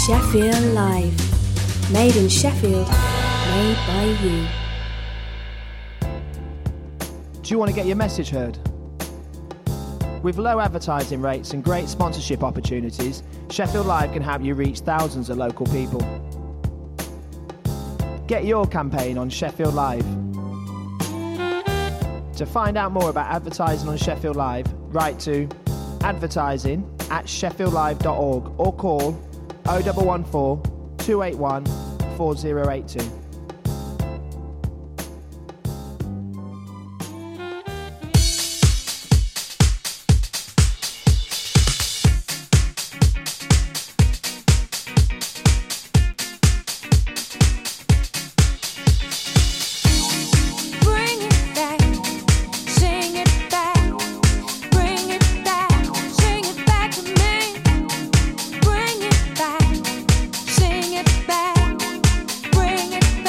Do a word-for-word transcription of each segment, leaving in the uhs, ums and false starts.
Sheffield Live. Made in Sheffield. Made by you. Do you want to get your message heard? With low advertising rates and great sponsorship opportunities, Sheffield Live can help you reach thousands of local people. Get your campaign on Sheffield Live. To find out more about advertising on Sheffield Live, write to advertising at sheffield live dot org or call oh one one four, two eight one, four oh eight two. Bring it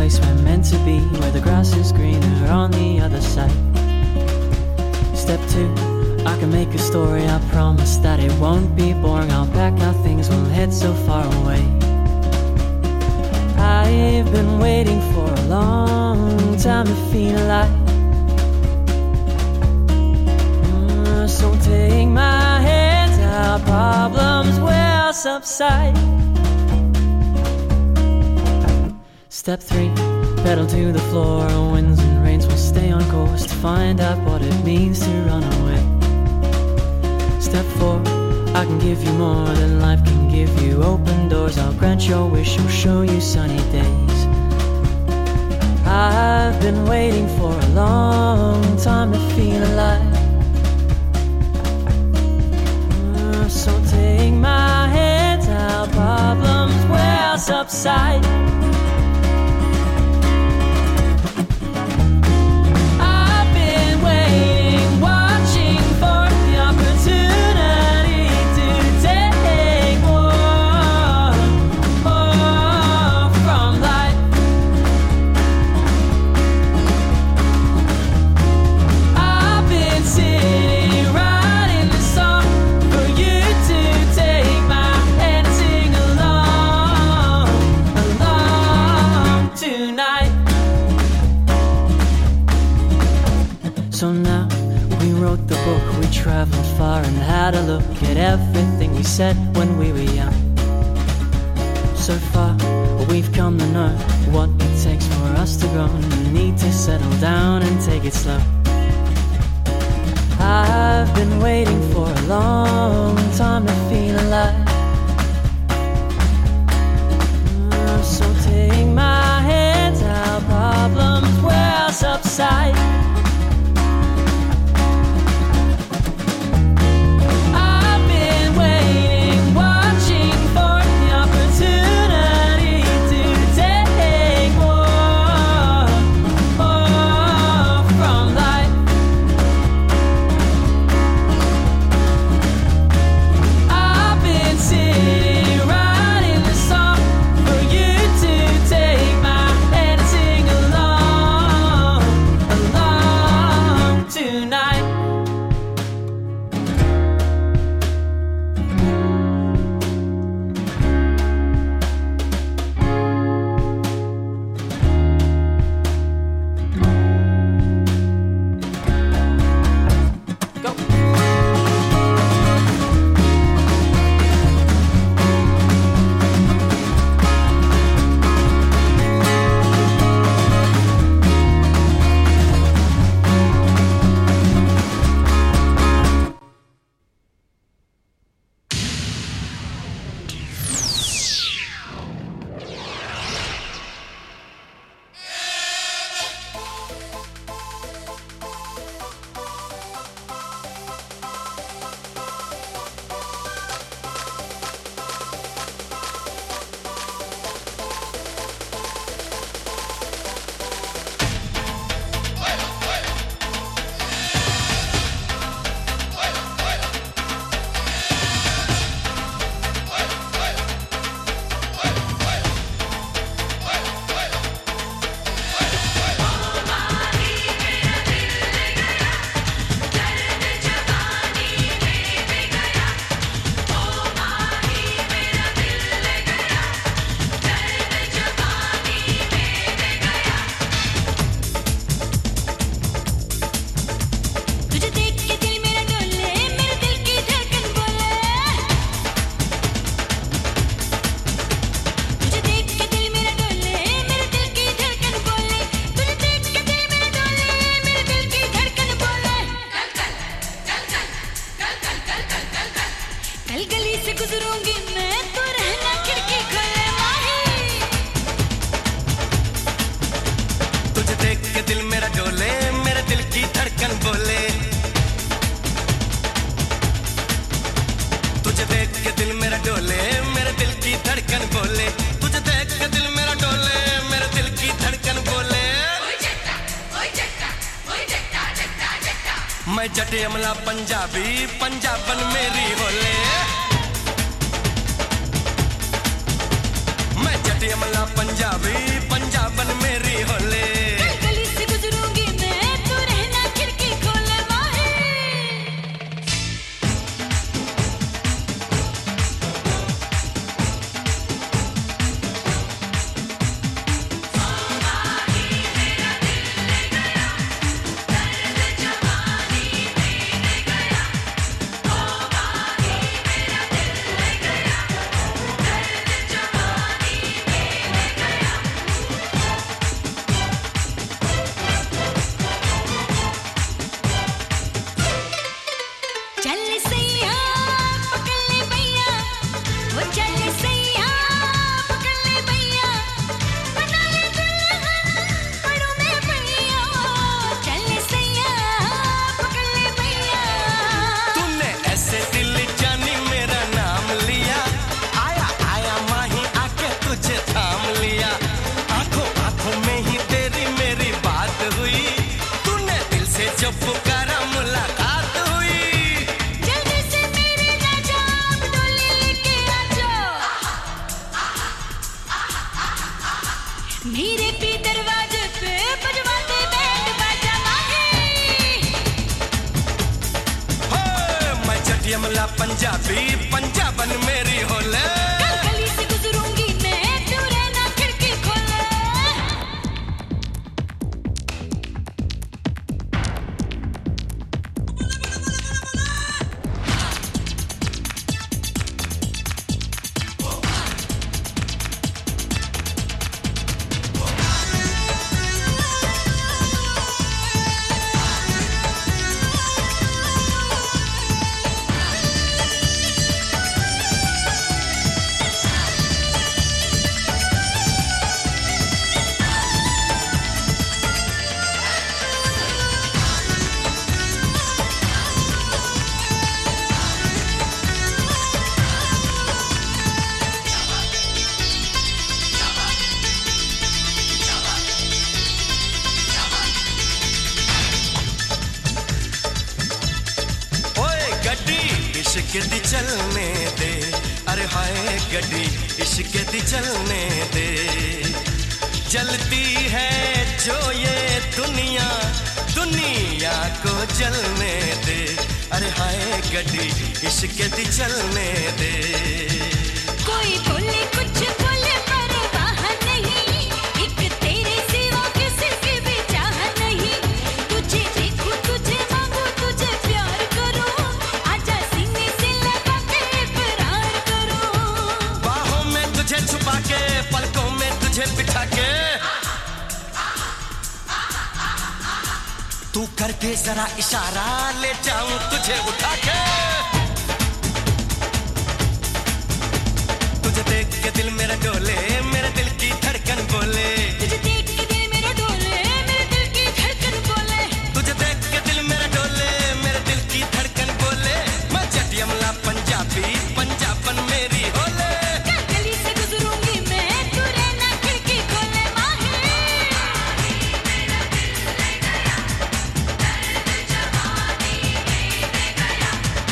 place we're meant to be, where the grass is greener on the other side. Step two, I can make a story, I promise that it won't be boring. I'll pack our things, we'll head so far away. I've been waiting for a long time to feel alive. Mm, so take my hands, our problems will subside. Step three, pedal to the floor, winds and rains will stay on course to find out what it means to run away. Step four, I can give you more than life can give you. Open doors, I'll grant your wish, I'll show you sunny days. I've been waiting for a long time to feel alive. Uh, so take my hands, our problems will subside. So now we wrote the book, we traveled far and had a look at everything we said when we were young. So far we've come to know what it takes for us to grow, and we need to settle down and take it slow. I've been waiting for a long time to feel alive. Uh, so take my hands, our problems will subside. मैं जट अमला पंजाबी पंजाबन मेरी होले मैं जट अमला पंजाबी पंजाबन मेरी इश्क दी चलने दे अरे हाय गड्डी इश्क दी चलने दे जलती है जो ये दुनिया दुनिया को जलने दे अरे हाय गड्डी इश्क दी चलने दे कोई बोले कुछ बोले परवाह नहीं एक तेरे सिवा किसी की भी चाह नहीं तुझे देखूं तुझे मांगूं तुझे प्यार करूं आजा सीने से लगा के इकरार करूं बाहों में तुझे छुपा के पलकों में तुझे बिठा के तू करके जरा इशारा ले जाऊं तुझे उठा के तुझे देख के दिल मेरा डोले मेरे दिल की धड़कन बोले तुझे देख के दिल मेरा डोले मेरे दिल की धड़कन बोले तुझे देख के दिल मेरा डोले मेरे दिल की धड़कन बोले मैं जटियमला पंजाबी पंजाबन मेरी होले गली से गुजरूंगी मैं तू रहना खिड़की खोले माही मेरा दिल ले गया दर्द जवानी में ले गया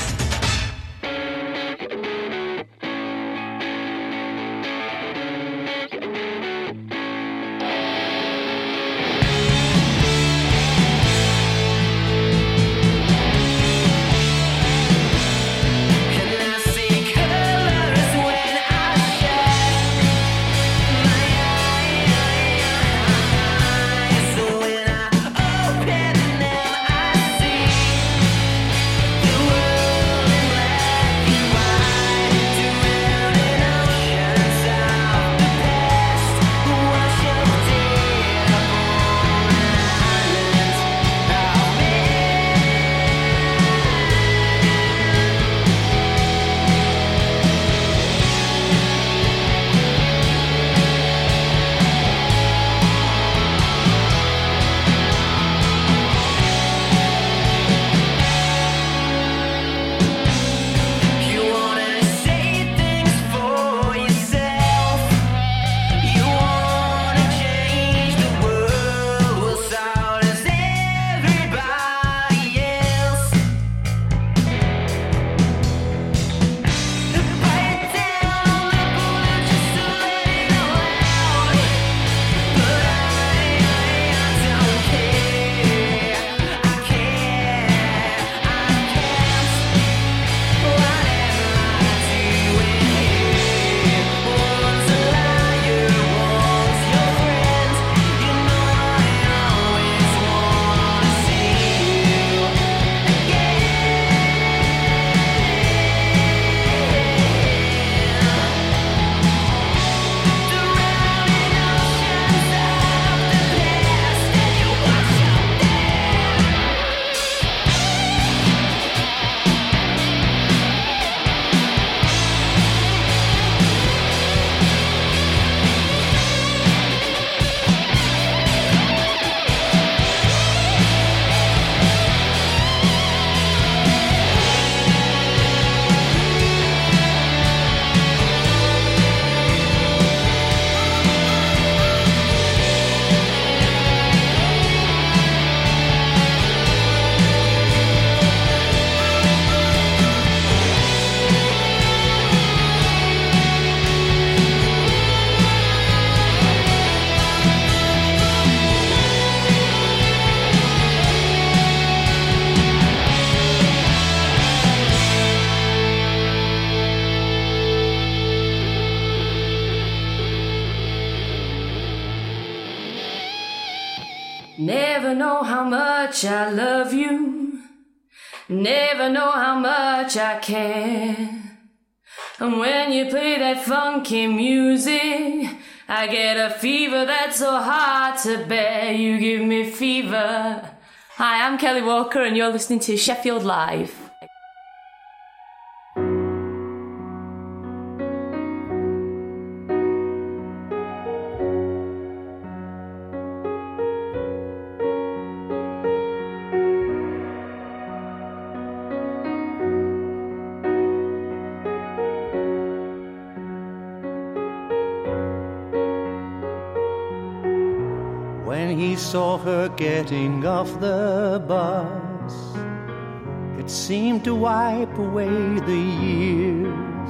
Never know how much I love you. Never know how much I care. And when you play that funky music, I get a fever that's so hard to bear. You give me fever. Hi, I'm Kelly Walker and you're listening to Sheffield Live. When he saw her getting off the bus, which seemed to wipe away the years.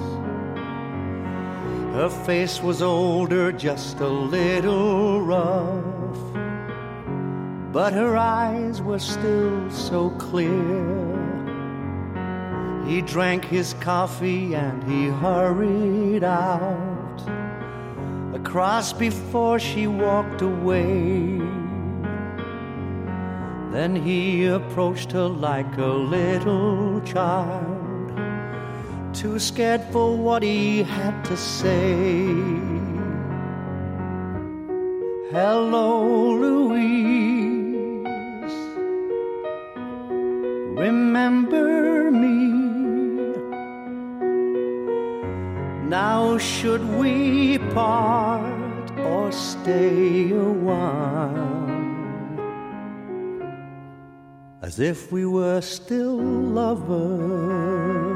Her face was older, just a little rough, but her eyes were still so clear. He drank his coffee and he hurried out across before she walked away. Then he approached her like a little child, too scared for what he had to say. Hello, Louise, remember me? Now should we part or stay a while, as if we were still lovers?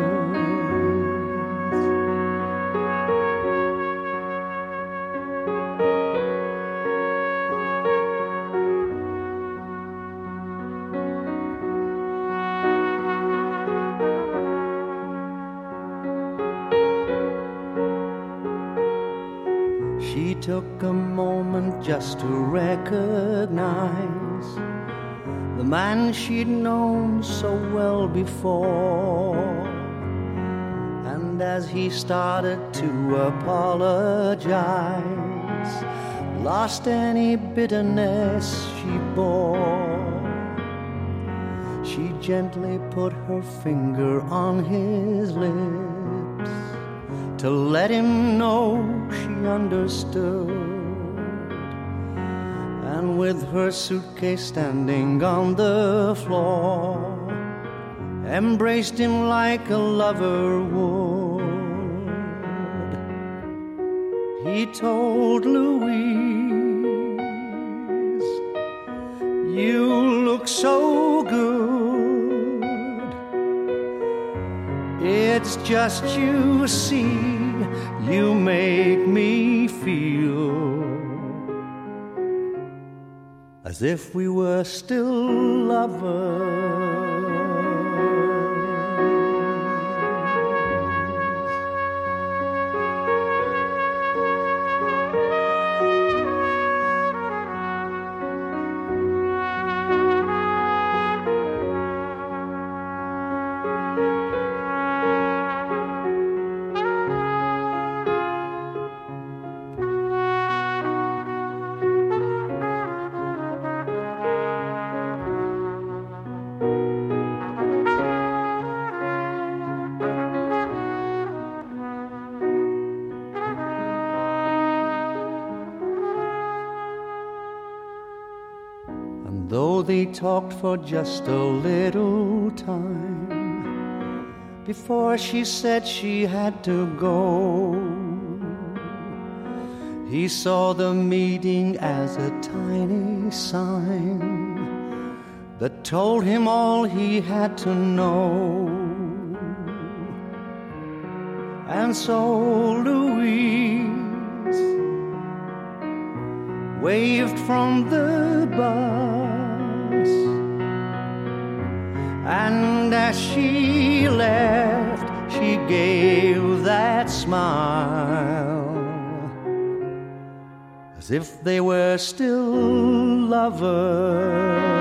She took a moment just to recognize the man she'd known so well before. And as he started to apologize, lost any bitterness she bore, she gently put her finger on his lips to let him know she understood. And with her suitcase standing on the floor, embraced him like a lover would. He told Louise, "You look so good. It's just you see, you make me feel as if we were still lovers." Though they talked for just a little time before she said she had to go, he saw the meeting as a tiny sign that told him all he had to know. And so Louise waved from the bus, and as she left, she gave that smile, as if they were still lovers.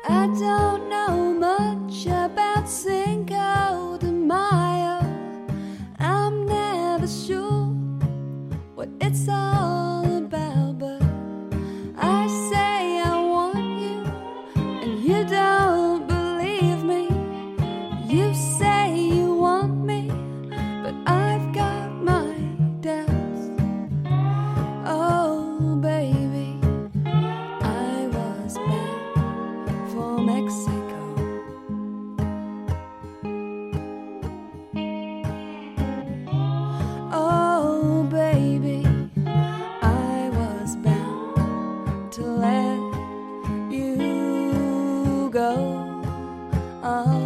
I don't know much about Cinco de Mayo. I'm never sure what it's all about, but I say I want you and you don't believe me. You say you want me, but I've got my doubts. Oh baby, I was bound for Mexico. Oh baby, I was bound to let you go. Oh,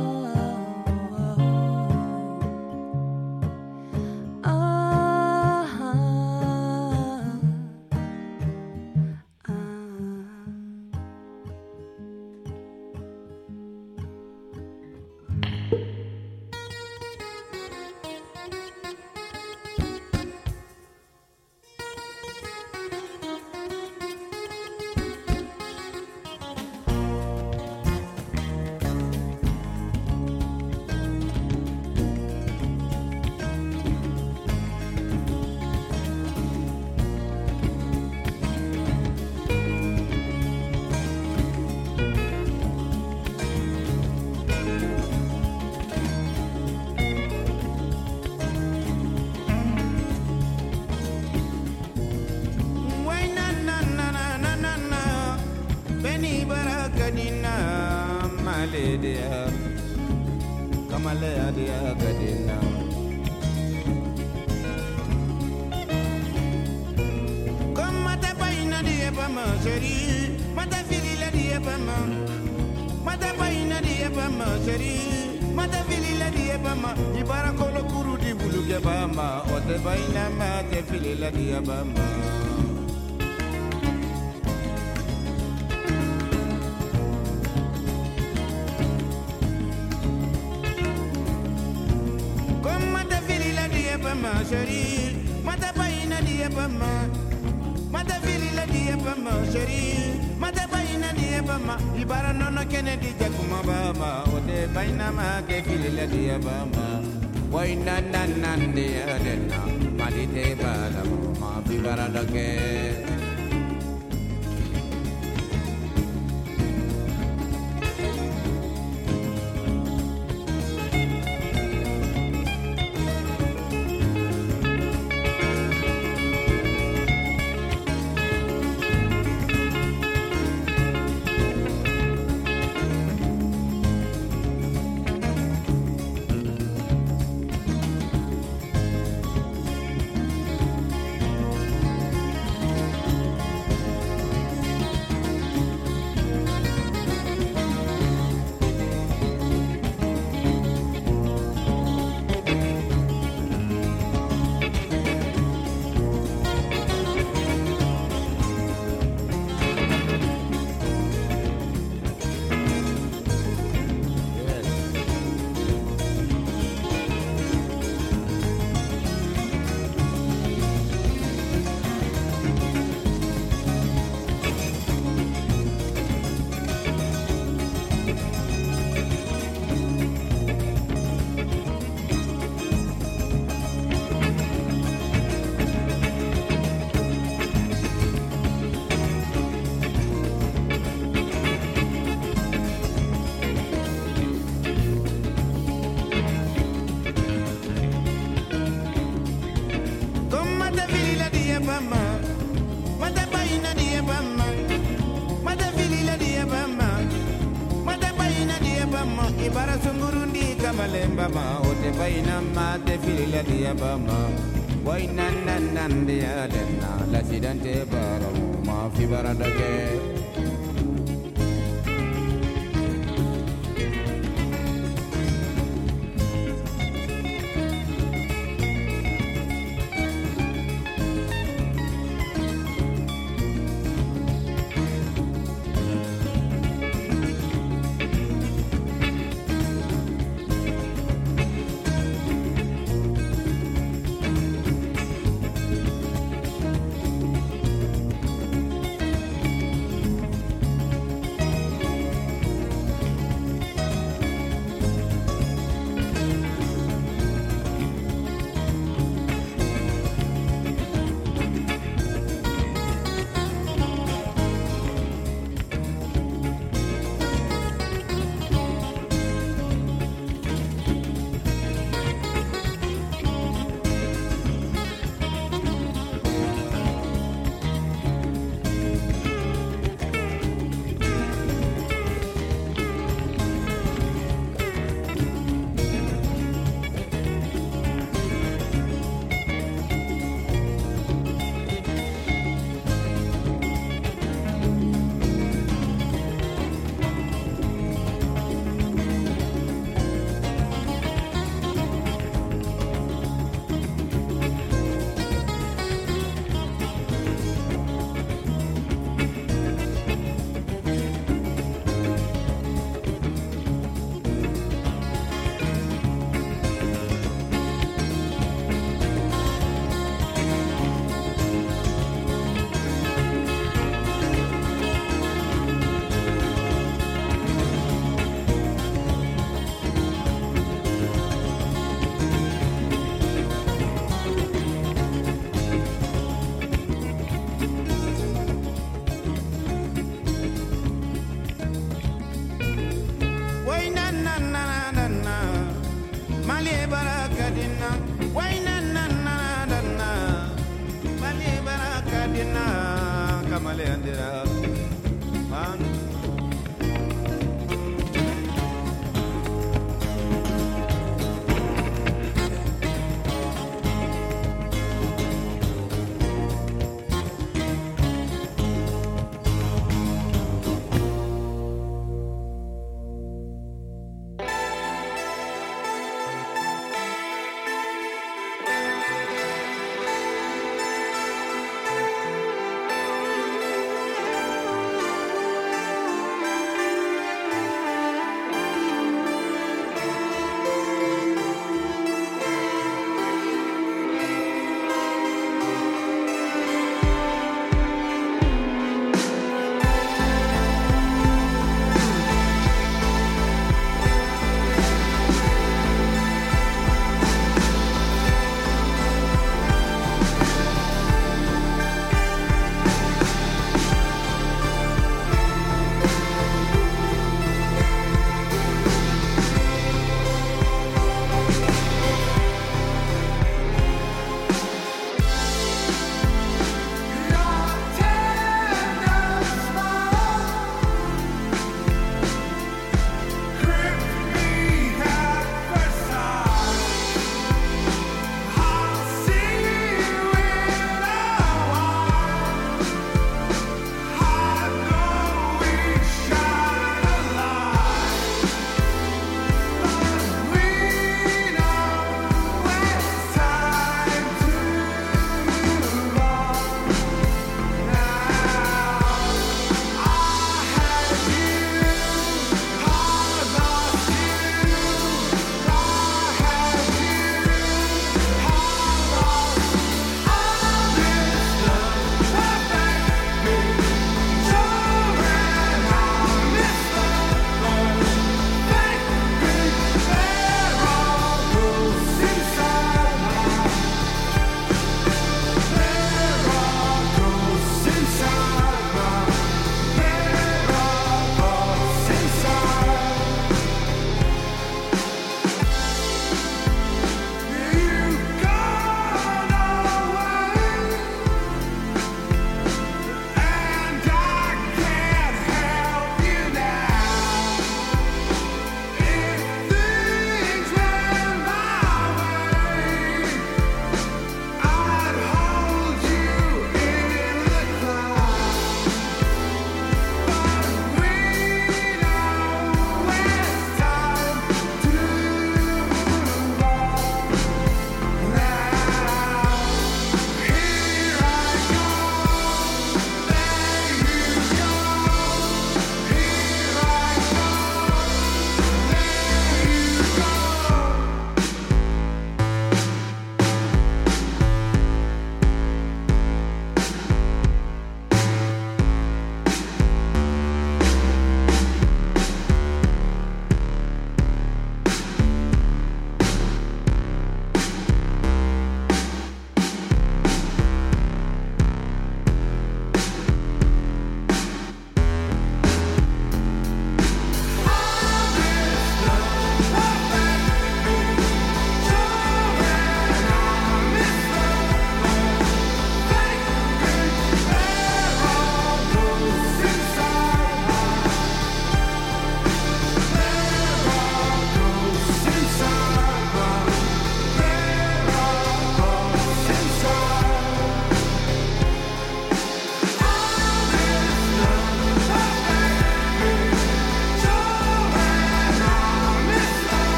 Ibara sungurundi kamalemba ma ote baina ma te filila dia bama waina nan dia denna la sidante bara ma fi baranda ke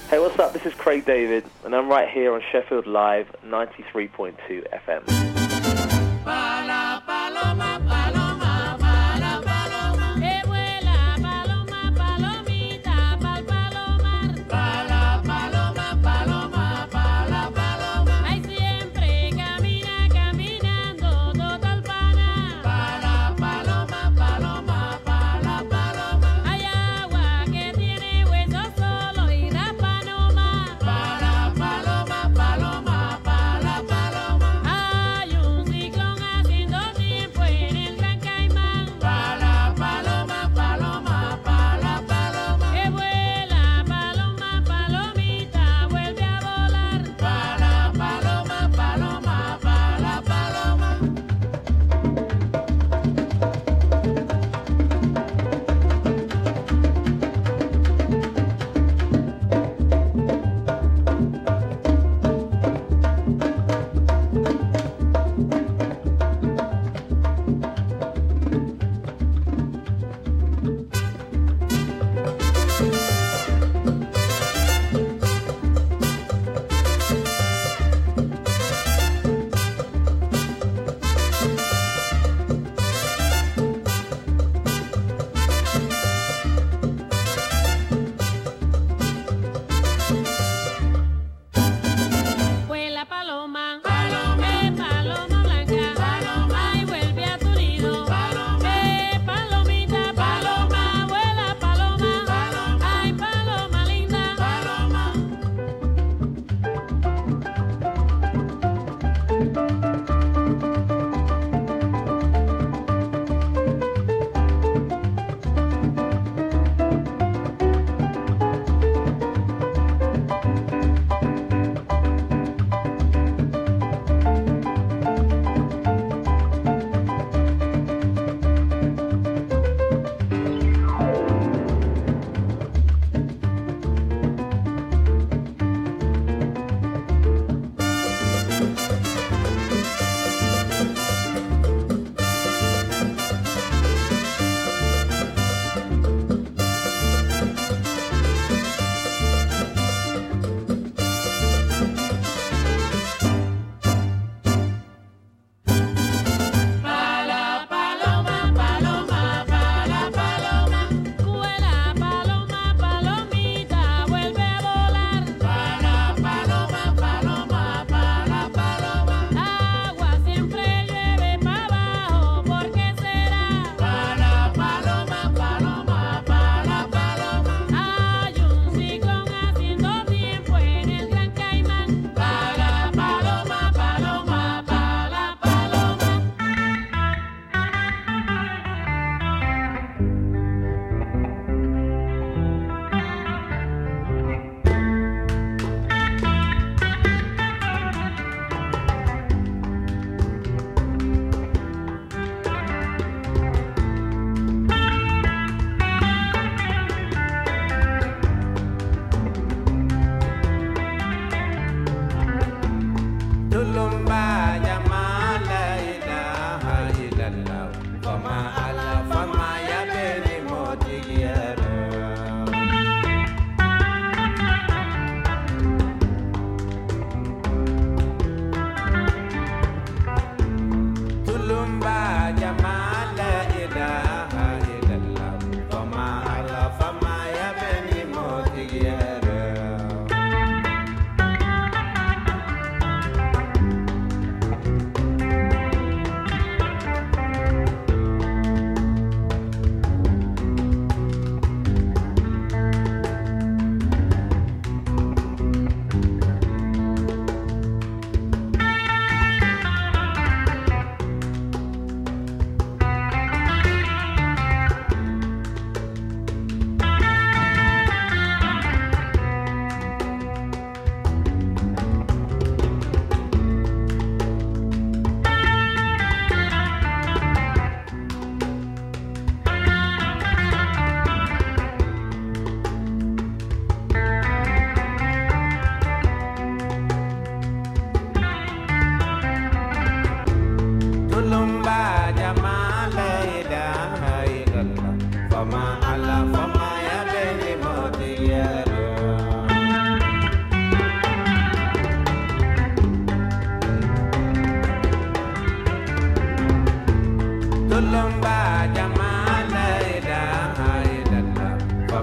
Hey, what's up? This is Craig David, and I'm right here on Sheffield Live, ninety-three point two F M. Pala, paloma, paloma, pala, paloma. Que vuela, paloma, palomita, pal palomar. Pala, paloma, paloma, pala, paloma. Ay, siempre camina, caminando, total pana. Pala, paloma, paloma, pala, paloma. Hay agua que tiene huesos solo y rapa nomás. Pala, paloma, paloma, pala, paloma. Hay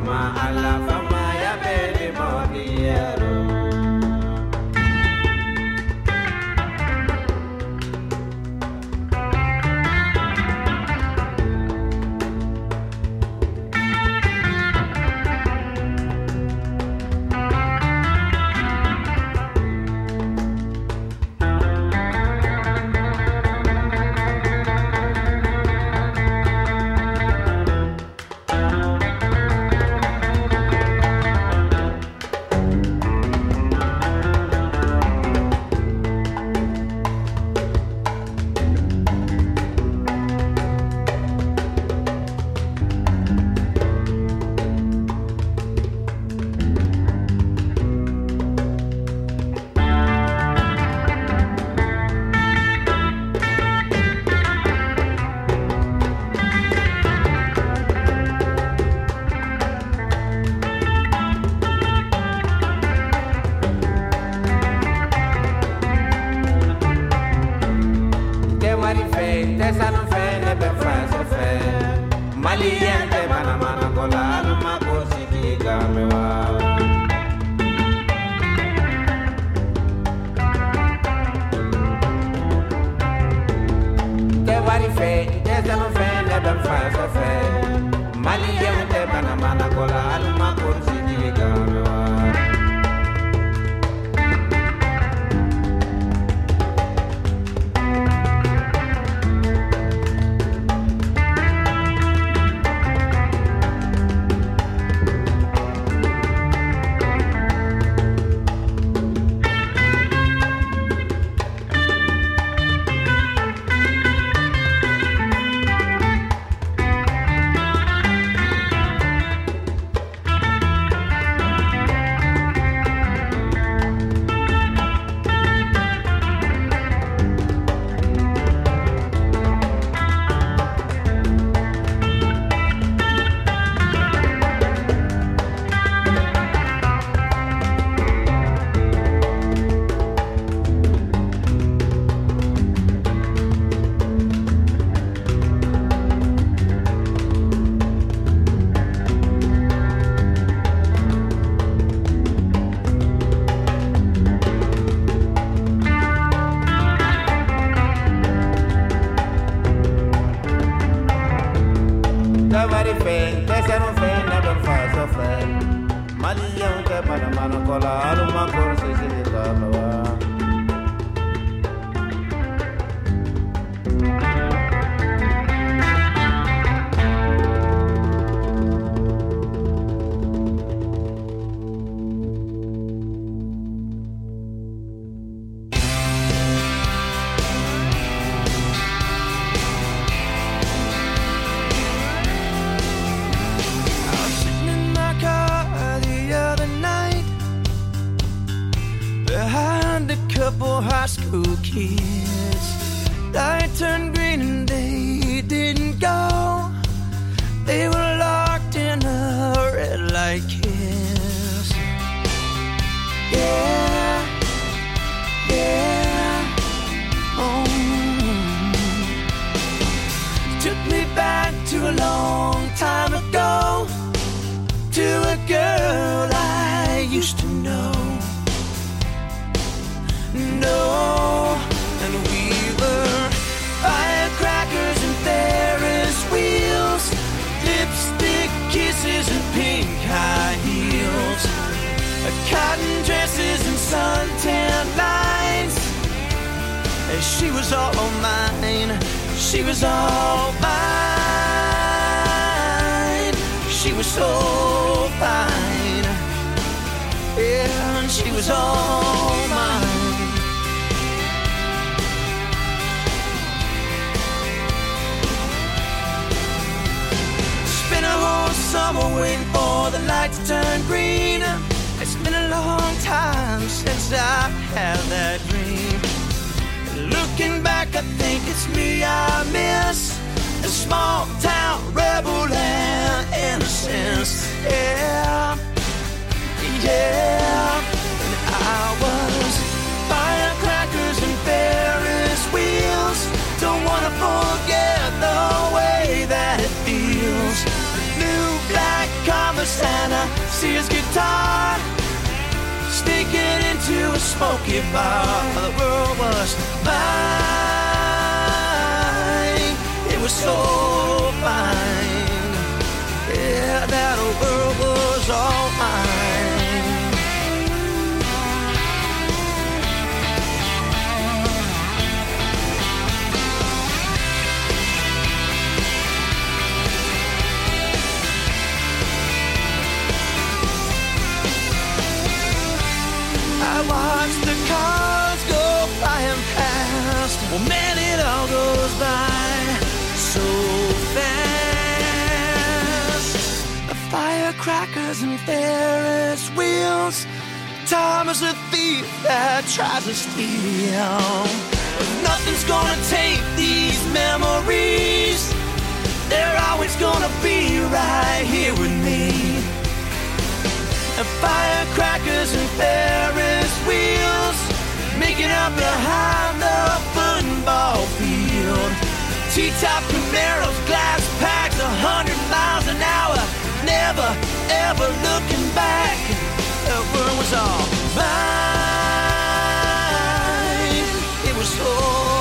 fama alla fama ya beli modiero. New black conversation see his guitar sneaking into a smoky bar. The world was mine. It was so fine. Yeah, that world was all mine. I watch the cars go flying past. Well, man, it all goes by so fast. The firecrackers and Ferris wheels. Time is a thief that tries to steal. But nothing's gonna take these memories. They're always gonna be right here with me. And firecrackers and Ferris wheels making up behind the football field. T-top Camaros, glass packs, a hundred miles an hour, never ever looking back. The world was all mine. It was so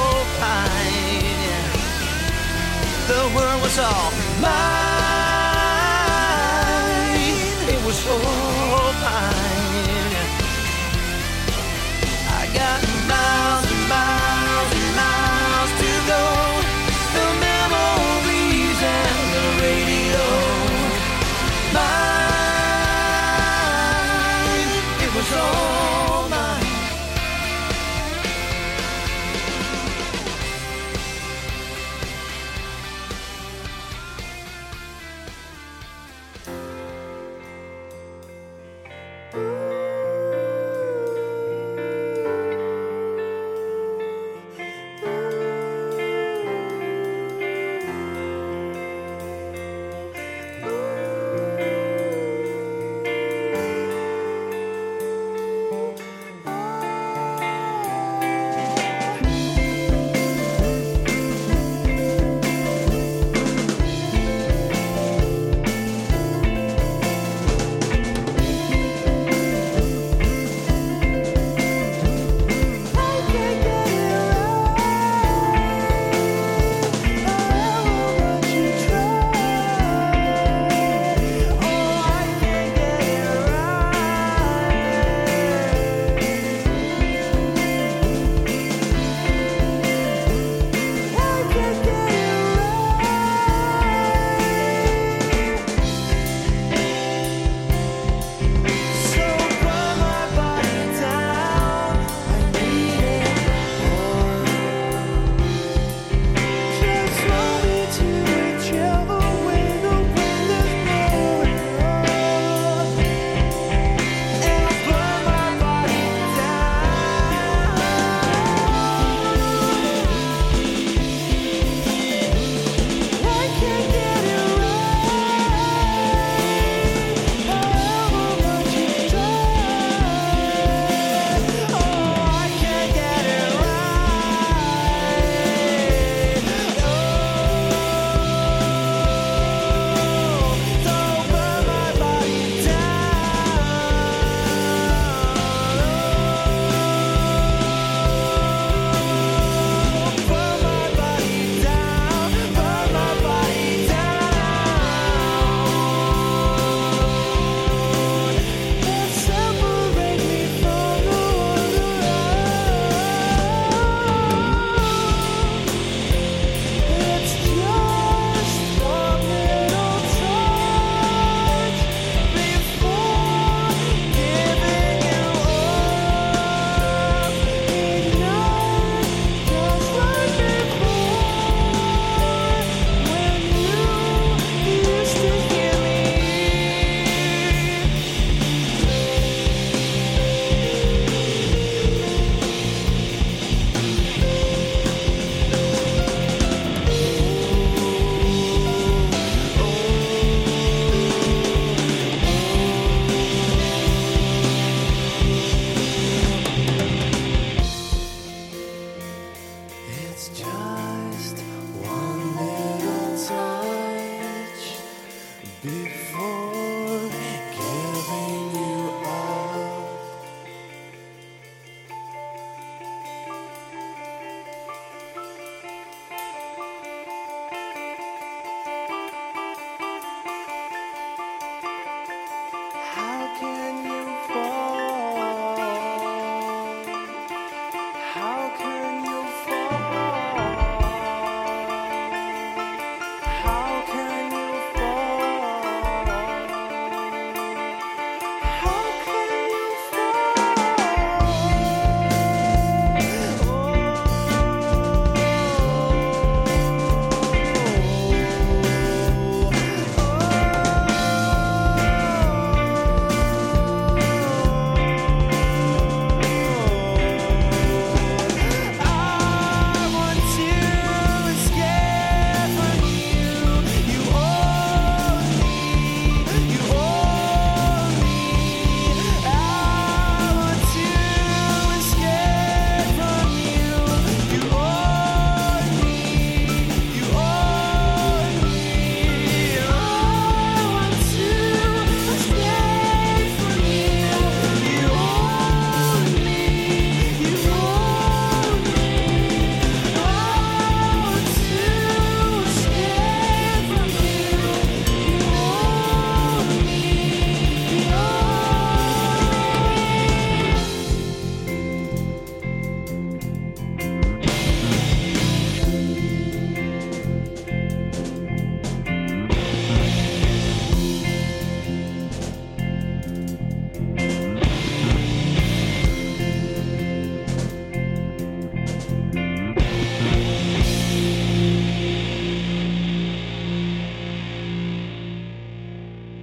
fine. The world was all mine. It was so fine. I got miles and miles and miles to go. The memories and the radio. My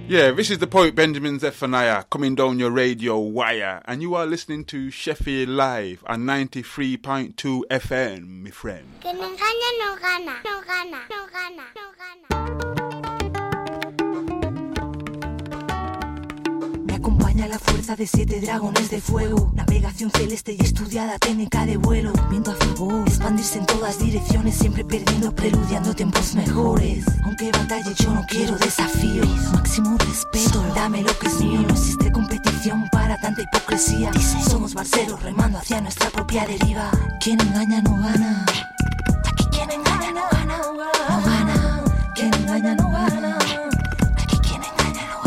Yeah, this is the poet Benjamin Zephaniah coming down your radio wire, and you are listening to Sheffield Live on ninety-three point two F M, my friend. Que no gana, no gana, no gana, no gana, no gana. Me acompaña la fuerza de siete dragones de fuego, navegación celeste y estudiada técnica de vuelo, viento a favor, expandirse en todas direcciones, siempre perdiendo, preludiando tiempos mejores. Aunque batalle yo no quiero desafíos, máximo respeto, dame lo que es mío. No existe competición para tanta hipocresía. Somos barceros remando hacia nuestra propia deriva. Quien engaña no gana. Aquí quien engaña no gana, no gana. Quien engaña no gana. Aquí quien engaña no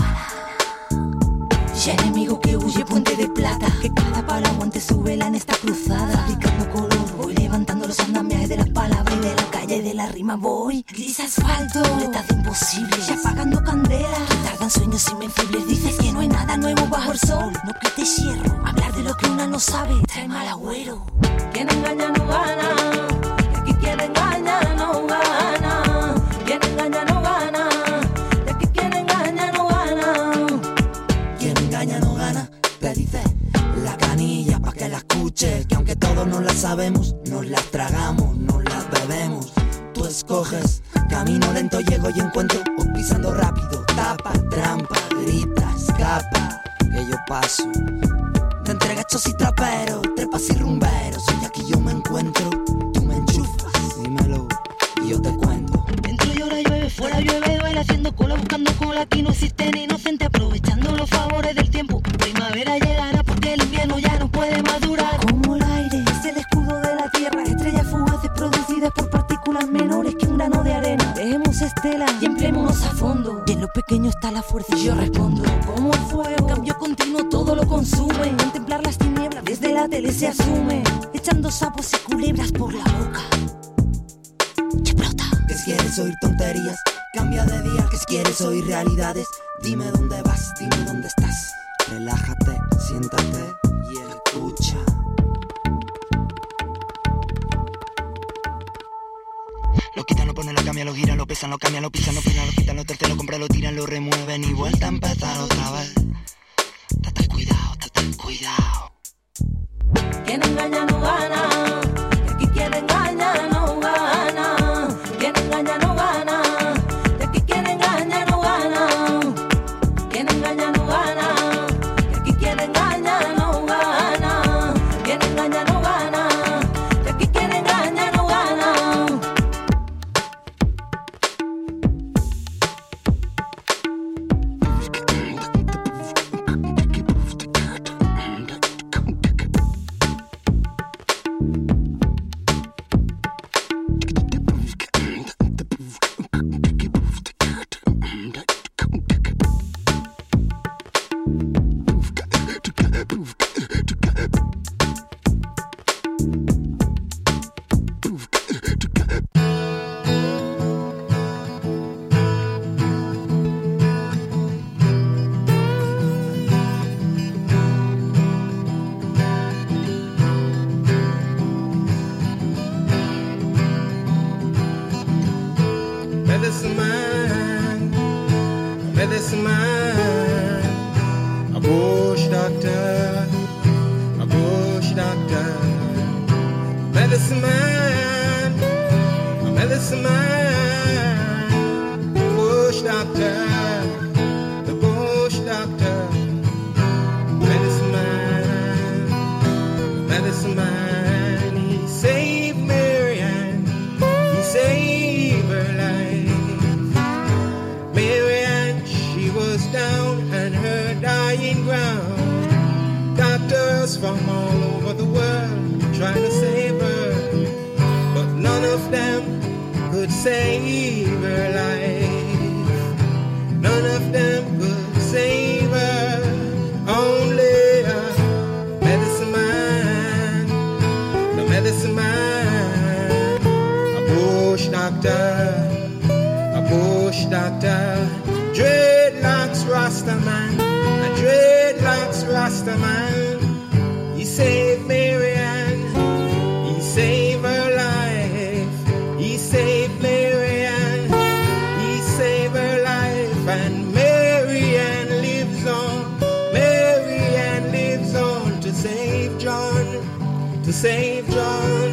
gana. Y enemigo que huye puente de plata, que cada palo aguante su vela en esta cruzada. Fabricando color, voy levantando los andamiajes de la palabra y de la calle de la rima voy. Gris asfalto, letras imposibles, y apagando candela. Tardan sueños invencibles, dices que no hay nada nuevo bajo el sol. No quites hierro, hablar de lo que una no sabe trae mal agüero. Quien engaña no gana, y aquí quien engaña no gana. Quien engaña no gana, y aquí quien engaña no gana. Quien engaña no gana, te dice la canilla pa' que la escuches, que aunque todos no la sabemos, nos las tragamos, nos las bebemos. Tú escoges, camino lento llego y encuentro, o pisando rápido, tapa, trampa, grita, escapa, que yo paso. De entre gachos y traperos, trepas y rumberos, y aquí yo me encuentro, tú me enchufas, dímelo, y yo te cuento. Dentro llora, llueve, fuera llueve, duele haciendo cola, buscando cola, aquí no existen inocente, aprovechando los favores del tiempo. Primavera llegará porque el invierno ya no puede madurar. Como el aire es el escudo de la tierra, estrellas fugaces producidas por partículas menores que un grano de arena. Dejemos estela y empleémonos a fondo, y en lo pequeño está la fuerza y yo respondo. Como el fuego, cambio continuo todo lo consume, contemplar las tinieblas desde la tele se asume, echando sapos y culebras por la boca. Explota. ¿Qué quieres oír tonterías? Cambia de día. ¿Qué quieres oír realidades? Dime dónde vas, dime dónde estás. Relájate, siéntate y escucha. Lo quitan, lo ponen, lo cambian, lo giran, lo pesan, lo cambian, lo pisan, lo pisan, lo quitan, lo terceran, lo compran, lo tiran, lo remueven y vuelta a empezar otra vez. Tate cuidado, tate cuidado. Quien engaña no gana, y aquí quien engaña no gana. Quien engaña no gana, y aquí quien engaña no gana. Quien engaña no gana, y aquí quien engaña no gana. Quien engaña no gana, y aquí quien engaña no gana. Medicine man, medicine man, a bush doctor, a bush doctor. Medicine man, a medicine man, bush doctor, the bush doctor. Medicine man, medicine man, he saved Marianne, he saved her life. Down and her dying ground. Doctors from all over the world trying to save her, but none of them could save her life. None of them could save her. Only a medicine man, the medicine man, a bush doctor, a bush doctor. Dreadlocks Rasta man, a dreadlocks Rasta man. He saved Marianne, he saved her life. He saved Marianne, he saved her life. And Marianne to save John.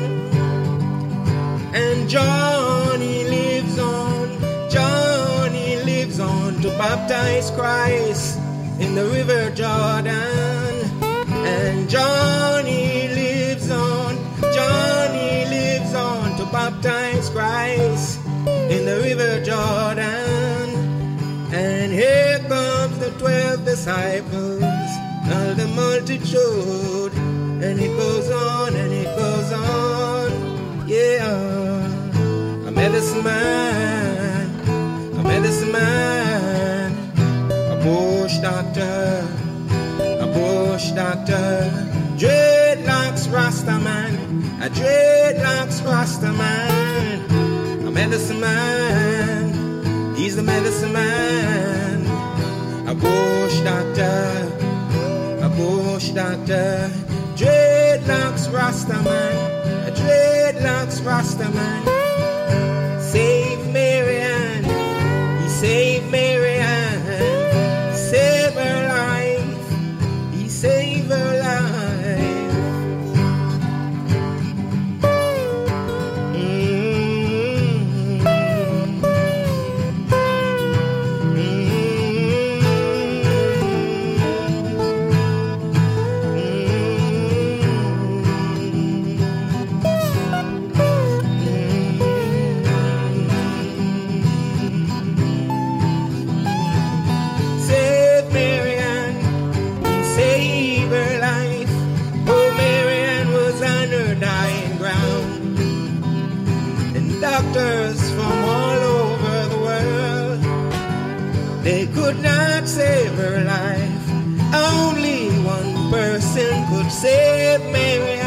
And Johnny lives on, Johnny lives on to baptize Christ in the river Jordan. And Johnny lives on, Johnny lives on to baptize Christ in the river Jordan. And here comes the twelve disciples, all the multitude. And it goes on, and it goes on, yeah. A medicine man, a medicine man, a bush doctor, a bush doctor. Dreadlocks Rasta man, a dreadlocks Rasta man, a medicine man, he's the medicine man, a bush doctor, a bush doctor. Dreadlocks Rasta man, a dreadlocks Rasta man. Save Marianne, he saved Marianne. Save her life, he saved her life. Doctors from all over the world, they could not save her life. Only one person could save Mary.